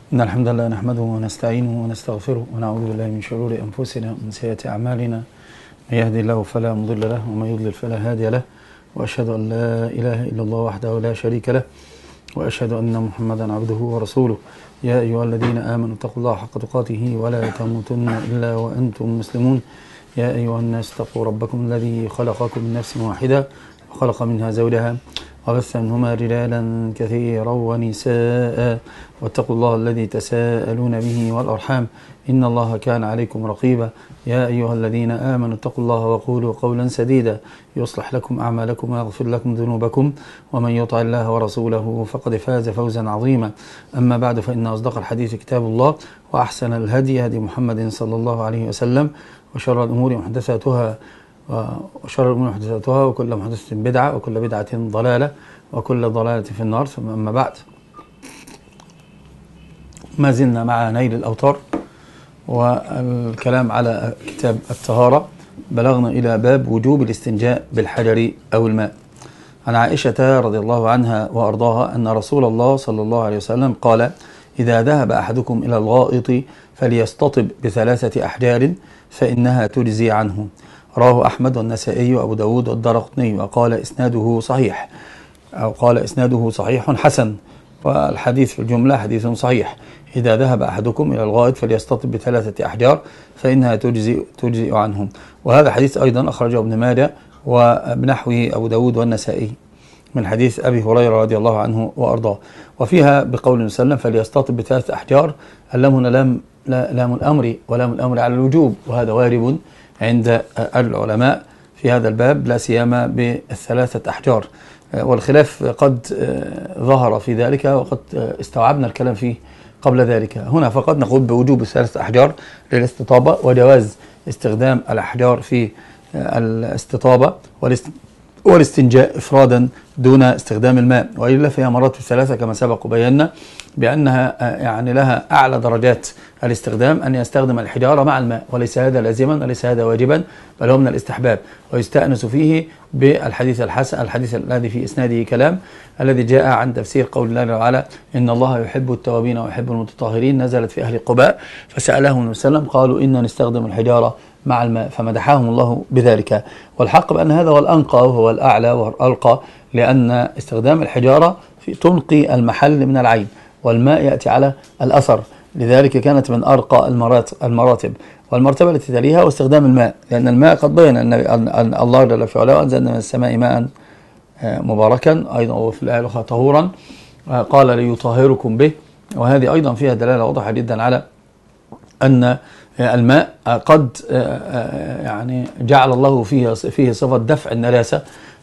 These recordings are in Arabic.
إن الحمد لله نحمده ونستعينه ونستغفره ونعوذ بالله من شرور أنفسنا ومن سيئات أعمالنا. من يهدي الله فلا مضل له ومن يضلل فلا هادي له، وأشهد أن لا إله إلا الله وحده لا شريك له، وأشهد أن محمدا عبده ورسوله. يا أيها الذين آمنوا اتقوا الله حق تقاته ولا تموتن إلا وأنتم مسلمون. يا أيها الناس اتقوا ربكم الذي خلقكم من نفس واحدة وخلق منها زوجها وبث منهما رجالا كثيرا ونساء، واتقوا الله الذي تساءلون به والأرحام إن الله كان عليكم رقيبا. يا أيها الذين آمنوا اتقوا الله وقولوا قولا سديدا يصلح لكم أعمالكم ويغفر لكم ذنوبكم، ومن يطع الله ورسوله فقد فاز فوزا عظيما. أما بعد، فإن أصدق الحديث كتاب الله، وأحسن الهدي هدي محمد صلى الله عليه وسلم، وشر الأمور محدثاتها وكل محدثة بدعة وكل بدعة ضلالة وكل ضلالة في النار. ثم أما بعد، ما زلنا مع نيل الأوطار والكلام على كتاب الطهارة. بلغنا إلى باب وجوب الاستنجاء بالحجر أو الماء. عن عائشة رضي الله عنها وأرضاها أن رسول الله صلى الله عليه وسلم قال: إذا ذهب أحدكم إلى الغائط فليستطب ب3 أحجار فإنها تجزي عنه. رواه أحمد والنسائي وأبو داود والدارقطني، وقال إسناده صحيح، أو قال إسناده صحيح حسن، والحديث في الجملة حديث صحيح. إذا ذهب أحدكم إلى الغائط فليستطب ب3 أحجار فإنها تجزئ عنهم. وهذا حديث أيضا أخرجه ابن ماجه وبنحوه أبو داود والنسائي من حديث أبي هريرة رضي الله عنه وأرضاه. وفيها بقول النبي صلى الله عليه وسلم فليستطب ب3 أحجار، اللام هنا لام الأمر ولام الأمر على الوجوب، وهذا وارد عند العلماء في هذا الباب، لا سيما ب3 أحجار. والخلاف قد ظهر في ذلك وقد استوعبنا الكلام فيه قبل ذلك. هنا فقط نقول بوجوب 3 أحجار للاستطابة، وجواز استخدام الأحجار في الاستطابة والاستنجاء إفرادا دون استخدام الماء، وإلا فهي مرات 3 كما سبق وبينا بأنها يعني لها أعلى درجات الاستخدام أن يستخدم الحجارة مع الماء، وليس هذا لازما وليس هذا واجبا، بل هو من الاستحباب. ويستأنس فيه بالحديث الحسن، الحديث الذي في إسناده كلام، الذي جاء عن تفسير قول الله تعالى: إن الله يحب التوابين ويحب المتطهرين، نزلت في أهل قباء فسألهم النبي صلى الله عليه وسلم قالوا إنا نستخدم الحجارة مع الماء، فمدحهم الله بذلك. والحق بأن هذا هو الأنقى وهو الأعلى والألقى، لأن استخدام الحجارة تنقي المحل من العين، والماء يأتي على الأثر، لذلك كانت من أرقى المراتب. والمرتبة التي تليها واستخدام الماء، لأن الماء قد بين أن الله جل في علاه أنزلنا من السماء ماء مباركا، أيضا وفي الآية الأخرى طهورا، قال ليطهركم به. وهذه أيضا فيها دلالة واضحة جدا على أن الماء قد يعني جعل الله فيه صفة دفع النجاسة،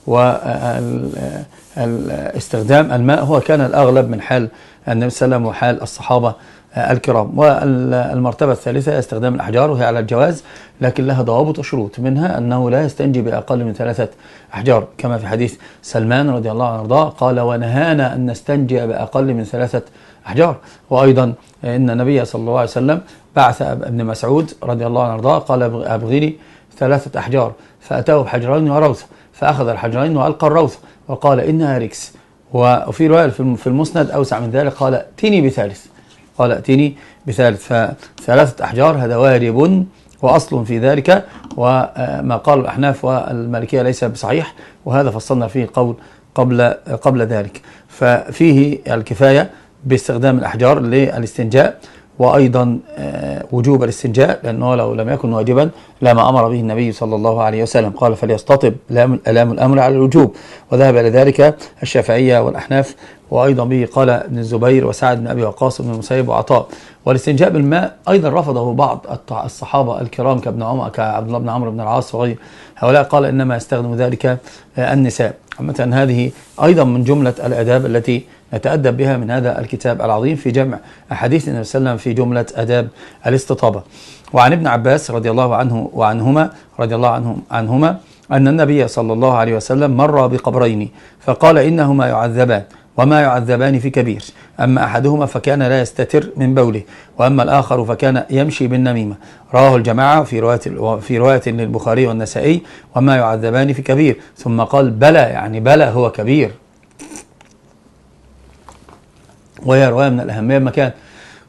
واستخدام الماء هو كان الأغلب من حال النبي صلى الله عليه وسلم وحال الصحابة الكرام. والمرتبة الثالثة استخدام الأحجار، وهي على الجواز لكن لها ضوابط وشروط، منها أنه لا يستنجي بأقل من 3 أحجار، كما في حديث سلمان رضي الله عنه وارضاه قال: ونهانا أن نستنجي بأقل من 3 أحجار. وأيضا إن النبي صلى الله عليه وسلم بعث ابن مسعود رضي الله عنه وارضاه قال: أبغني 3 أحجار، فأتاه بحجرين وروث، فأخذ الحجرين وألقى الروث وقال: إنها ركس. وفي رواية في المسند أوسع من ذلك قال: ائتني بثالث. ف3 أحجار هذا وارب وأصل في ذلك، وما قال الأحناف والمالكية ليس بصحيح، وهذا فصلنا فيه القول قبل ذلك. ففيه الكفاية باستخدام الأحجار للاستنجاء، وأيضا وجوب الاستنجاء، لأنه لو لم يكن واجبا لما أمر به النبي صلى الله عليه وسلم. قال: فليستطب، لام الأمر على الوجوب، وذهب إلى ذلك الشافعية والأحناف، وأيضا به قال ابن الزبير وسعد بن أبي وقاص بن المسيب وعطاء. والاستنجاء بالماء أيضا رفضه بعض الصحابة الكرام كعبد الله بن عمرو بن العاص وغير هؤلاء، قال: إنما يستخدم ذلك النساء. عامة هذه أيضا من جملة الآداب التي نتأدب بها من هذا الكتاب العظيم في جمع أحاديث النبي صلى الله عليه وسلم في جملة آداب الاستطابة. وعن ابن عباس رضي الله عنهما أن النبي صلى الله عليه وسلم مر بقبرين فقال: إنهما يعذبان وما يعذبان في كبير، أما أحدهما فكان لا يستتر من بوله، وأما الآخر فكان يمشي بالنميمة. رواه الجماعة في رواية للبخاري والنسائي: وما يعذبان في كبير، ثم قال: بلى، يعني بلى هو كبير. وهي رواية من الأهمية بمكان.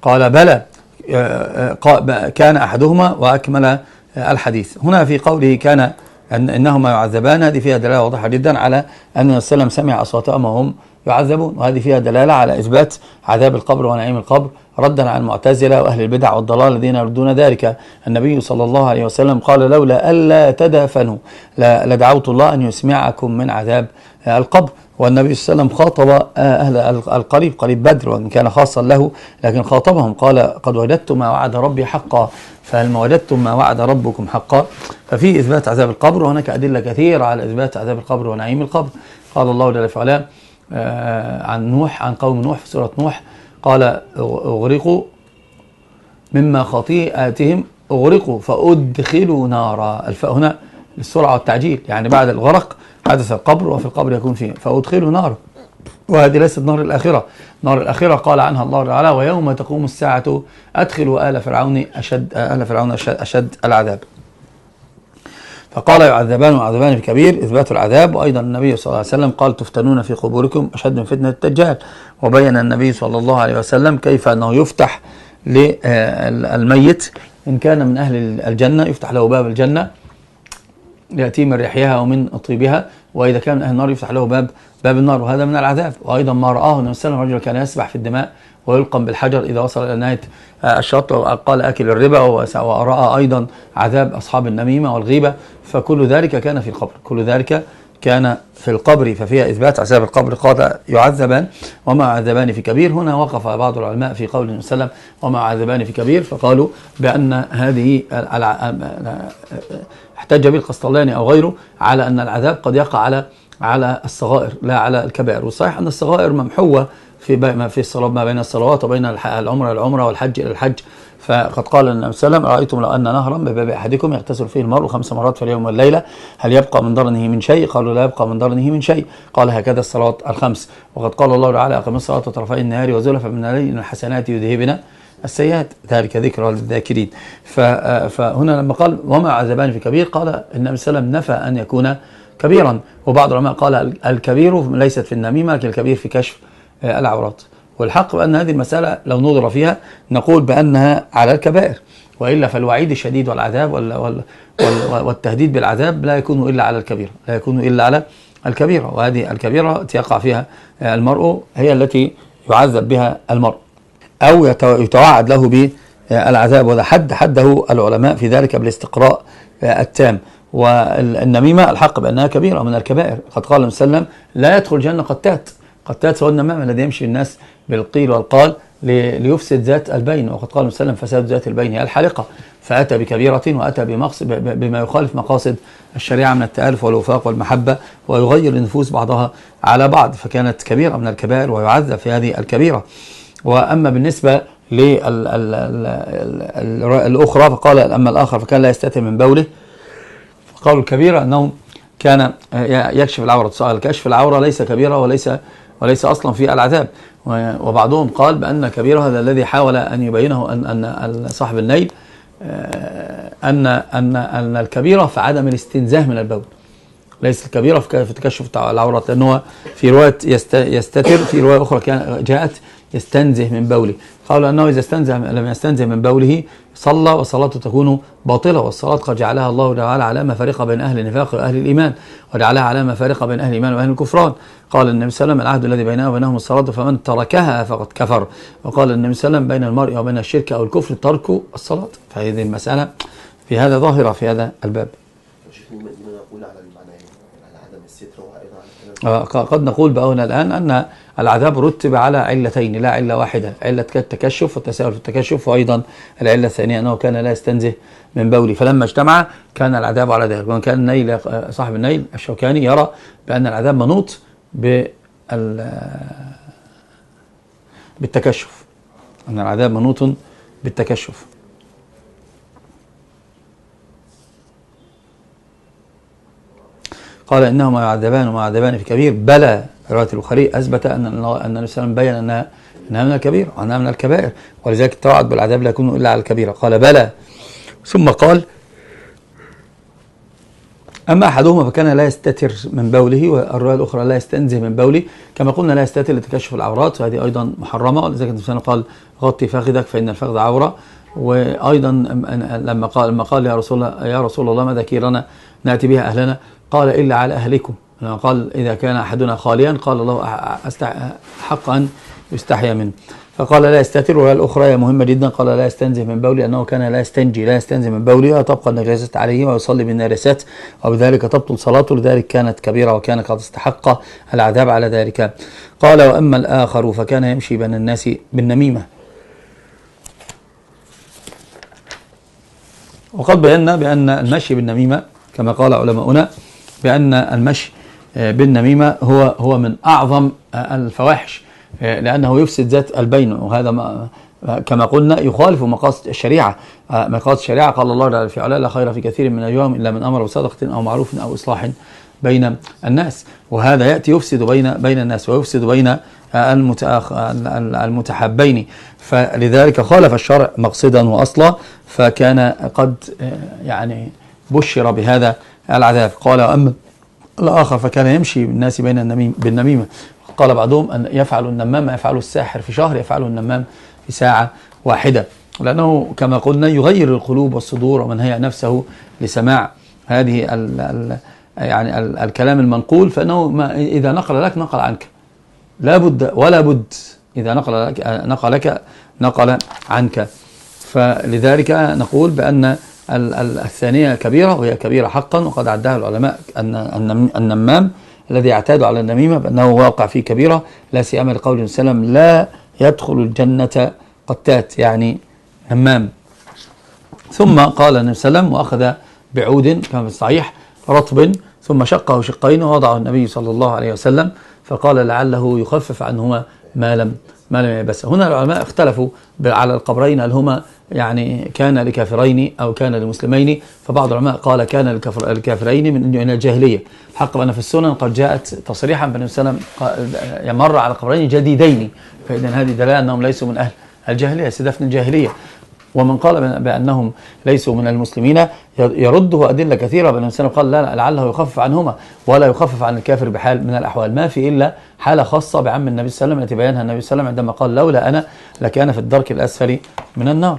قال بلى كان أحدهما وأكمل الحديث. هنا في قوله كان إنهما يعذبان، هذه فيها دلالة واضحة جدا على أن النبي صلى الله عليه وسلم سمع أصواتهما وهم يعذبون، وهذه فيها دلالة على إثبات عذاب القبر ونعيم القبر ردا على المعتزلة وأهل البدع والضلال الذين يردون ذلك. النبي صلى الله عليه وسلم قال لولا ألا تدافنوا لدعوت الله أن يسمعكم من عذاب القبر. والنبي صلى الله عليه وسلم خاطب أهل القريب، قريب بدر، وإن كان خاصا له لكن خاطبهم قال قد وجدت ما وعد ربي حقا فهل ما وجدتم ما وعد ربكم حقا. ففي إثبات عذاب القبر، وهناك أدلة كثيرة على إثبات عذاب القبر ونعيم القبر. قال الله جل وعلا عن نوح، عن قوم نوح في سورة نوح، قال أغرقوا مما خطيئاتهم أغرقوا فأدخلوا نارا. الفاء هنا للسرعة والتعجيل، يعني بعد الغرق حدث القبر وفي القبر يكون فيه فأدخلوا نارا، وهذه ليست نار الآخرة. نار الآخرة قال عنها الله تعالى ويوم تقوم الساعة أدخلوا آل فرعون أشد العذاب. فقال يعذبان ويعذبان في كبير، إثبات العذاب. وأيضا النبي صلى الله عليه وسلم قال تفتنون في قبوركم أشد من فتنة الدجال. وبين النبي صلى الله عليه وسلم كيف أنه يفتح للميت إن كان من أهل الجنة يفتح له باب الجنة يأتي من ريحها ومن طيبها، وإذا كان من أهل النار يفتح له باب النار، وهذا من العذاب. وأيضا ما رآه النبي صلى الله عليه وسلم رجل كان يسبح في الدماء ويلقم بالحجر إذا وصل إلى نهاية الشط، وقال أكل الربا، ورأى أيضا عذاب أصحاب النميمة والغيبة. فكل ذلك كان في القبر، كل ذلك كان في القبر، ففيها إثبات عذاب القبر. قال يعذبان وما يعذبان في كبير. هنا وقف بعض العلماء في قول النبي صلى الله عليه وسلم وما يعذبان في كبير، فقالوا بأن هذه احتج به القسطلاني أو غيره على أن العذاب قد يقع على الصغائر لا على الكبائر. والصحيح أن الصغائر ممحوة في الصلاة ما بين الصلوات وبين العمرة إلى العمرة والحج إلى الحج. فقد قال النبي صلى الله عليه وسلم رأيتم لو أن نهرا بباب أحدكم يغتسل فيه المرء 5 مرات في اليوم والليلة هل يبقى من درنه من شيء؟ قالوا لا يبقى من درنه من شيء. قال هكذا الصلوات الخمس. وقد قال الله تعالى أقم الصلاة طرفي النهار وزلفا من الليل إن الحسنات يذهبن السيئات ذلك ذكرى للذاكرين. فهنا لما قال وما يعذبان في كبير قال النبي صلى الله عليه وسلم نفى أن يكون كبيرا. وبعض العلماء قال الكبير ليست في النميمة لكن الكبير في كشف العورات. والحق بأن هذه المسألة لو نظر فيها نقول بأنها على الكبائر، وإلا فالوعيد الشديد والعذاب والتهديد بالعذاب لا يكون إلا على الكبيرة، لا يكون إلا على الكبيرة. وهذه الكبيرة يقع فيها المرء هي التي يعذب بها المرء أو يتوعد له بالعذاب. وهذا حده العلماء في ذلك بالاستقراء التام. والنميمة الحق بأنها كبيرة من الكبائر. قد قال النبي صلى الله عليه وسلم لا يدخل الجنة قتات سواء النمام الذي يمشي الناس بالقيل والقال ليفسد ذات البين. وقد قال النبي صلى الله عليه وسلم فساد ذات البين هي الحالقة. فأتى بكبيرة وأتى بما يخالف مقاصد الشريعة من التآلف والوفاق والمحبة ويغير النفوس بعضها على بعض، فكانت كبيرة من الكبائر ويعذب في هذه الكبيرة. وأما بالنسبة للأخرى فقال أما الآخر فكان لا يستتر من بوله. فقالوا الكبيرة أنه كان يكشف العورة. سؤال كشف العورة ليس كبيرة وليس أصلا في العذاب. وبعضهم قال بأن كبيرة هذا الذي حاول أن يبينه أن صاحب النيل أن الكبيرة في عدم الاستنزاه من البول، ليس الكبيرة في تكشف العورات، لأنه في رواية يستتر، في رواية أخرى جاءت يستنزه من بوله. قالوا أنه إذا لم يستنزه من بوله صلى وصلاته تكون باطلة. والصلاة قد جعلها الله تعالى علامة فارقة بين أهل النفاق وأهل الإيمان، وجعلها علامة فارقة بين أهل الإيمان وأهل الكفران. قال النبي صلى الله عليه وسلم العهد الذي بيننا وبينهم الصلاة فمن تركها فقد كفر. وقال النبي صلى الله عليه وسلم بين المرء وبين الشرك أو الكفر ترك الصلاة. فهذه المسألة في هذا ظاهرة في هذا الباب. قد نقول بقولنا الآن أن العذاب رتب على علتين لا علة واحدة، علة التكشف والتساهل في التكشف، وأيضا العلة الثانية أنه كان لا يستنزه من بوله، فلما اجتمع كان العذاب على ذلك. وكان النيل صاحب النيل الشوكاني يرى بأن العذاب منوط بالتكشف، أن العذاب منوط بالتكشف. قال إنهما يعذبان وما يعذبان في كبير. بلى رواية البخاري أثبت أن النبي صلى الله عليه وسلم بين أنها من الكبير وأنها من الكبائر، ولذلك التوعد بالعذاب لا يكون إلا على الكبيرة. قال بلى، ثم قال أما أحدهما فكان لا يستتر من بوله، والرواية الأخرى لا يستنزه من بوله. كما قلنا لا يستتر لتكشف العورات، وهذه أيضا محرمة، ولذلك النبي صلى الله عليه وسلم قال غطي فخذك فإن الفخذ عورة. وأيضا لما قال يا رسول الله ماذا كيرنا نأتي بها أهلنا؟ قال إلا على أهلكم. قال إذا كان أحدنا خاليا قال الله حق أن يستحيا منه. فقال لا يستتر. والأخرى مهمة جدا، قال لا يستنزه من بولي، أنه كان لا يستنزه من بولي، وتبقى النجاسة عليه ويصلي بالنارسات، وبذلك تبطل صلاته، لذلك كانت كبيرة وكان قد استحق العذاب على ذلك. قال وأما الآخر فكان يمشي بين الناس بالنميمة. وقد بينا بأن المشي بالنميمة كما قال علماؤنا بأن المشي بالنميمة هو من أعظم الفواحش، لأنه يفسد ذات البين، وهذا كما قلنا يخالف مقاصد الشريعة. مقاصد الشريعة قال الله في علا لا خير في كثير من اليوم إلا من أمر بصدقة أو معروف أو إصلاح بين الناس. وهذا يأتي يفسد بين الناس ويفسد بين المتحابين، فلذلك خالف الشرع مقصدا وأصلا، فكان قد يعني بشر بهذا العذاب. قال وأما الآخر فكان يمشي بالناس بالنميمة. قال بعضهم أن يفعل النمام ما يفعله الساحر في شهر يفعله النمام في ساعة واحدة، لأنه كما قلنا يغير القلوب والصدور، ومن هيأ نفسه لسماع هذه يعني الكلام المنقول، فإنه إذا نقل لك نقل عنك، لا بد ولا بد، إذا نقل عنك. فلذلك نقول بأن الثانية كبيرة، وهي كبيرة حقا، وقد عدها العلماء أن النمام الذي يعتاد على النميمة بأنه واقع فيه كبيرة، لا سيما لقول النبي صلى الله عليه وسلم لا يدخل الجنة قتات، يعني نمام. ثم قال النبي صلى الله عليه وسلم وأخذ بعود كما في الصحيح رطب ثم شقه شقين ووضعه النبي صلى الله عليه وسلم، فقال لعله يخفف عنهما ما لم يبس. هنا العلماء اختلفوا على القبرين، هل هما يعني كان لكافرين أو كان لمسلمين؟ فبعض العلماء قال كان للكافرين من الجاهلية. الحق أن في السنن قد جاءت تصريحا بأن السلام يمر على قبرين جديدين، فإذن هذه دلالة أنهم ليسوا من أهل الجاهلية، سدفن الجاهلية. ومن قال بأنهم ليسوا من المسلمين يرده أدلة كثيرة، بأن الإنسان قال لا لعله يخفف عنهما، ولا يخفف عن الكافر بحال من الأحوال، ما في إلا حالة خاصة بعم النبي صلى الله عليه وسلم التي بيانها النبي صلى الله عليه وسلم عندما قال لولا أنا لكان في الدرك الأسفل من النار.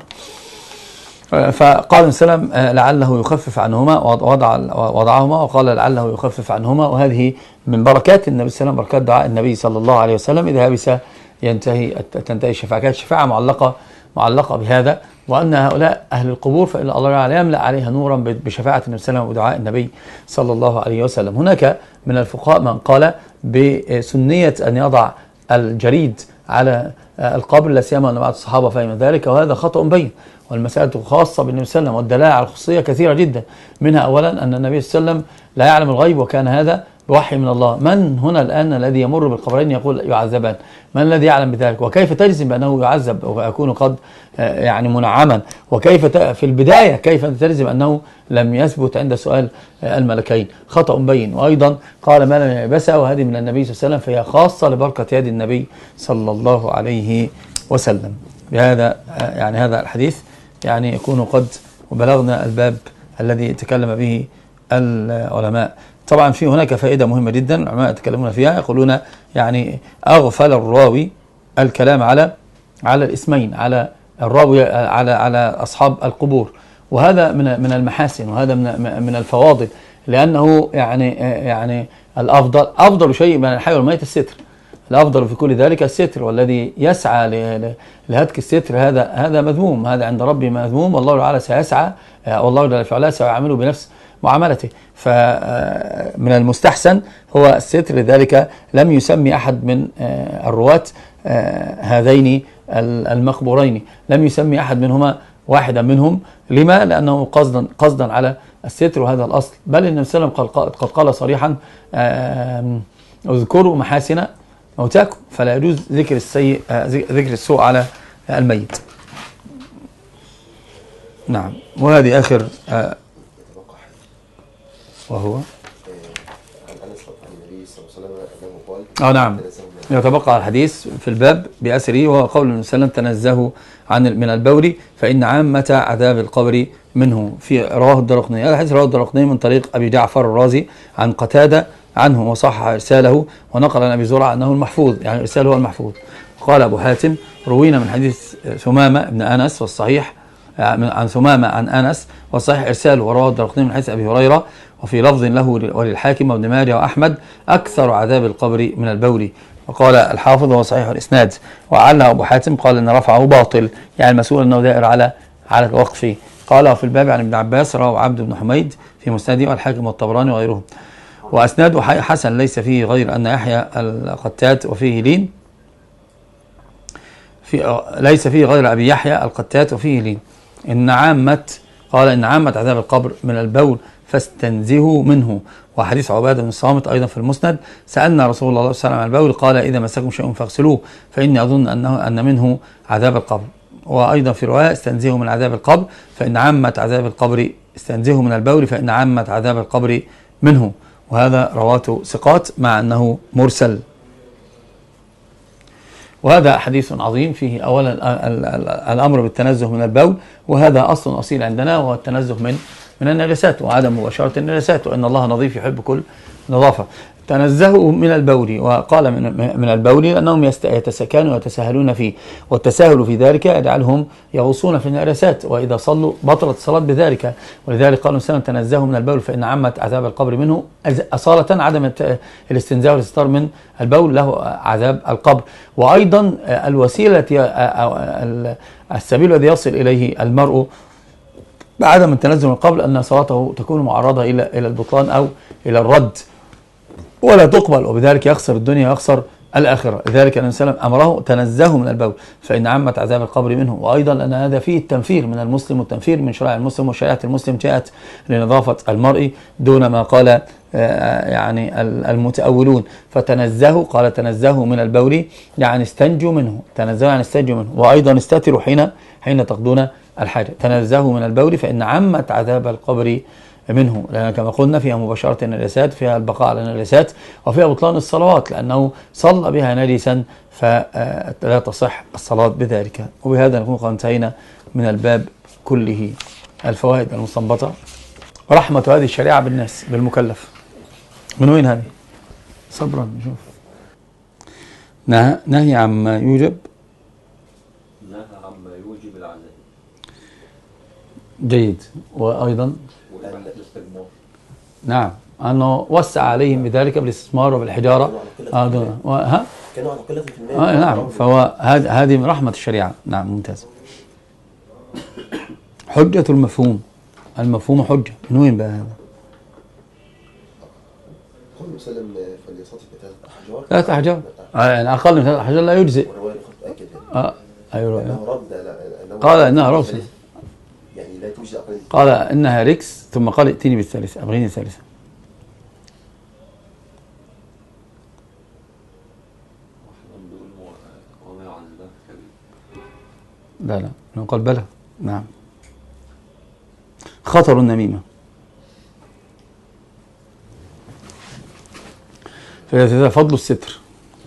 فقال السلام لعله يخفف عنهما وضعهما، وقال لعله يخفف عنهما، وهذه من بركات النبي صلى الله عليه وسلم، بركات دعاء النبي صلى الله عليه وسلم. إذا هبس تنتهي الشفاعة. كانت الشفاعة معلقة بهذا، وأن هؤلاء أهل القبور فإن الله تعالى يملأ عليها نورا بشفاعة النبي صلى الله عليه وسلم ودعاء النبي صلى الله عليه وسلم. هناك من الفقهاء من قال بسنية أن يضع الجريد على القبر، لا سيما أن بعض الصحابة فهم ذلك، وهذا خطأ بين، والمسألة خاصة بالنبي صلى الله عليه وسلم، والدلالة على الخصوصية كثيرة جدا، منها أولا أن النبي صلى الله عليه وسلم لا يعلم الغيب، وكان هذا بوحي من الله. من هنا الآن الذي يمر بالقبرين يقول يعذبان؟ من الذي يعلم بذلك؟ وكيف تجزم بأنه يعذب ويكون قد يعني منعما؟ وكيف في البداية كيف تجزم أنه لم يثبت عند سؤال الملكين؟ خطأ بين. وأيضا قال ما لم يبس، وهذه من النبي صلى الله عليه وسلم، فهي خاصة لبركة يد النبي صلى الله عليه وسلم. بهذا يعني هذا الحديث يعني يكون قد وبلغنا الباب الذي تكلم به العلماء. طبعا في هناك فائدة مهمة جدا العلماء يتكلمون فيها، يقولون يعني أغفل الراوي الكلام على الاسمين، على الراوي على أصحاب القبور، وهذا من المحاسن، وهذا من الفواضل، لأنه يعني أفضل شيء من الحي والميت الستر. الأفضل في كل ذلك الستر، والذي يسعى لهتك الستر هذا مذموم، هذا عند ربي مذموم، والله تعالى سيسعى، والله جل وعلا سيعامله بنفس معاملته. فمن المستحسن هو الستر، لذلك لم يسمي أحد من الرواة هذين المقبورين، لم يسمي أحد منهما واحدا منهم. لما؟ لأنه قصدا على الستر، وهذا الأصل. بل النبي صلى الله عليه وسلم قد قال صريحا اذكروا محاسن موتاكم، فلا يجوز ذكر السوء على الميت. نعم. وهذه آخر وهو عن أنس عن النبي صلى الله عليه وسلم أنه قال نعم يتبقى على الحديث في الباب بأسره، وهو قول النبي صلى الله عليه وسلم تنزهوا من البول فإن عامة عذاب القبر منه. في رواه الدرقطني، هذا الحديث رواه الدرقطني من طريق أبي جعفر الرازي عن قتادة عنه وصحح إرساله، ونقل عن أبي زرعة أنه المحفوظ، يعني إرساله هو المحفوظ. قال أبو حاتم روينا من حديث ثمامة بن أنس والصحيح عن ثمامة عن أنس والصحيح إرساله، ورواه الدرقطني من حديث أبي هريرة وفي لفظ له وللحاكم وابن ماجه وأحمد أكثر عذاب القبر من البول. وقال الحافظ هو صحيح الإسناد. وعلّه أبو حاتم قال إن رفعه باطل، يعني المسؤول أنه دائر على الوقف. قال في الباب عن ابن عباس رواه عبد بن حميد في مسنده والحاكم والطبراني وغيرهم، وأسناده حسن ليس فيه غير أن يحيى القتات وفيه لين، ليس فيه غير أبي يحيى القتات وفيه لين. قال إن عامة عذاب القبر من البول فاستنزهوا منه. وحديث عبادة بن الصامت أيضا في المسند سألنا رسول الله صلى الله عليه وسلم عن البول قال إذا مسكم شيء فاغسلوه فإني أظن أن منه عذاب القبر. وأيضا في رواية استنزهوا من عذاب القبر فإن عامة عذاب القبر، استنزهوا من البول فإن عامة عذاب القبر منه. وهذا رواته ثقات مع أنه مرسل. وهذا حديث عظيم فيه أولا الأمر بالتنزه من البول، وهذا أصل أصيل عندنا، وهو التنزه من النجاسات وعدم مباشرة النجاسات، وإن الله نظيف يحب كل نظافة. تنزهوا من البول، وقال من البول لأنهم يتسكنون ويتساهلون فيه، والتساهل في ذلك يجعلهم يغوصون في النجاسات، وإذا صلوا بطلت الصلاة بذلك. ولذلك قالوا سلام تنزهوا من البول فإن عامة عذاب القبر منه، أصالة عدم الاستنزاء والاستتار من البول له عذاب القبر. وأيضا الوسيلة السبيل الذي يصل إليه المرء بعدم التنزه من القبر أن صلاته تكون معرضة إلى البطلان أو إلى الرد ولا تقبل، وبذلك يخسر الدنيا ويخسر الآخرة. لذلك النبي صلى الله عليه وسلم أمره تنزهوا من البول فإن عامة عذاب القبر منه. وأيضا أن هذا فيه التنفير من المسلم والتنفير من شرائع المسلم، وشريعة المسلم جاءت لنظافة المرء دون ما قال يعني المتأولون. فتنزهوا، قال تنزهوا من البول يعني استنجوا منه، تنزهوا يعني استنجوا منه. وأيضا استتروا حين تقضون الحاجة. تنزهوا من البول فإن عامة عذاب القبر منه، لأن كما قلنا فيها مباشرة النجاسات، فيها البقاء على النجاسات، وفيها بطلان الصلوات لأنه صلى بها نجسا فلا تصح الصلاة بذلك. وبهذا نكون قد انتهينا من الباب كله. الفوائد المستنبطة: رحمة هذه الشريعة بالناس بالمكلف. من وين هذه؟ صبرا نشوف. نهي عما يوجب، نهى عما يوجب العذاب. جيد. وأيضا الاستجمار، نعم أنه وسع عليهم بذلك بالاستثمار وبالحجارة. كانوا على قلة في المال. نعم، فهو هذه من رحمة الشريعة. نعم ممتاز. حجة المفهوم، المفهوم حجة. من وين بقى هذا؟ قال وسلم فليصطف ثلاث أحجار، يعني أقل من 3 أحجار لا يجزئ. أيوة. قال إنها رأس، يعني لا توجد أقل. قال إنها ركس، ثم قال ائتني بالثالثة، أبغيني الثالثة. لا قال بلى. نعم. خطر النميمة، فهذا فضل الستر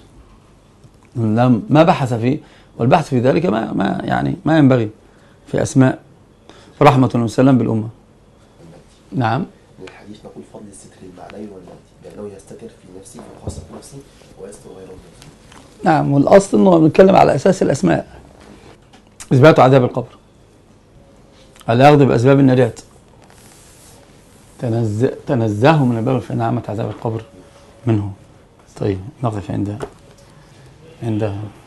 ما بحث فيه، والبحث في ذلك ما ينبغي في أسماء رحمة الله وسلم بالأمة. نعم. الحديث نقول فضل الستر المعنوي والمادي، لأنه يستتر في نفسه وخاصة في نفسه ويستر غيره. نعم. والأصل أنه بنتكلم على أساس الأسماء، إثبات عذاب القبر، الأخذ بأسباب النجاة. تنزهوا من البول فإن عامة عذاب القبر منه. طيب نقف عند